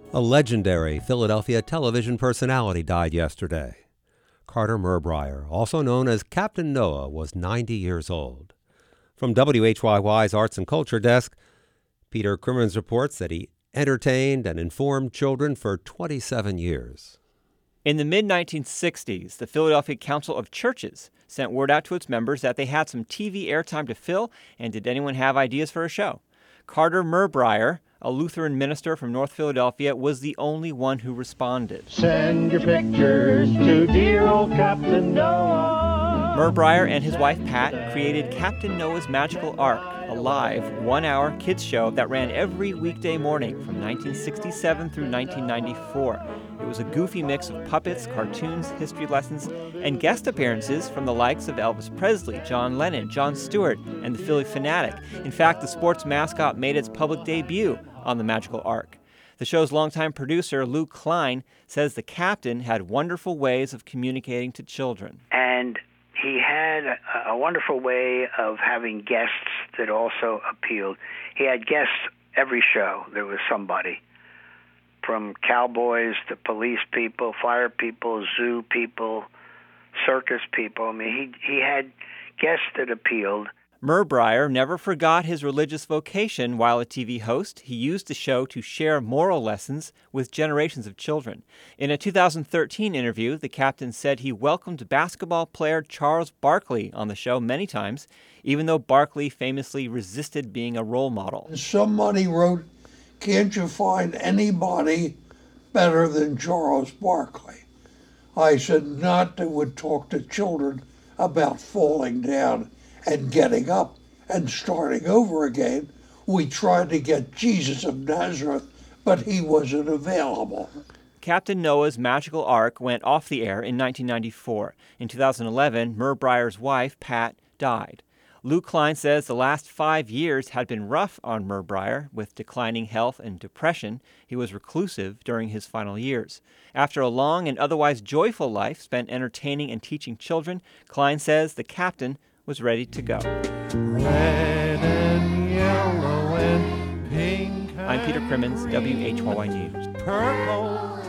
A legendary Philadelphia television personality died yesterday. Carter Mirbrier, also known as Captain Noah, was 90 years old. From WHYY's Arts and Culture Desk, Peter Crimmins reports that he entertained and informed children for 27 years. In the mid-1960s, the Philadelphia Council of Churches sent word out to its members that they had some TV airtime to fill, and did anyone have ideas for a show? Carter Mirbrier, a Lutheran minister from North Philadelphia, was the only one who responded. Send your pictures to dear old Captain Noah. Mirbrier and his wife Pat created Captain Noah's Magical Ark, a live, one-hour kids show that ran every weekday morning from 1967 through 1994. It was a goofy mix of puppets, cartoons, history lessons, and guest appearances from the likes of Elvis Presley, John Lennon, Jon Stewart, and the Phillie Phanatic. In fact, the sports mascot made its public debut on the Magical Ark. The show's longtime producer, Lou Klein, says the captain had wonderful ways of communicating to children. And he had a wonderful way of having guests that also appealed. He had guests every show. There was somebody, from cowboys to police people, fire people, zoo people, circus people. I mean, he had guests that appealed. Mirbrier never forgot his religious vocation while a TV host. He used the show to share moral lessons with generations of children. In a 2013 interview, the captain said he welcomed basketball player Charles Barkley on the show many times, even though Barkley famously resisted being a role model. Somebody wrote, "Can't you find anybody better than Charles Barkley?" I said, not that would talk to children about falling down and getting up and starting over again. We tried to get Jesus of Nazareth, but he wasn't available. Captain Noah's Magical Ark went off the air in 1994. In 2011, Mirbrier's wife, Pat, died. Lou Klein says the last 5 years had been rough on Mirbrier. With declining health and depression, he was reclusive during his final years. After a long and otherwise joyful life spent entertaining and teaching children, Klein says the captain was ready to go. Red and yellow and pink. I'm Peter Crimmins, WHYY News. Purple.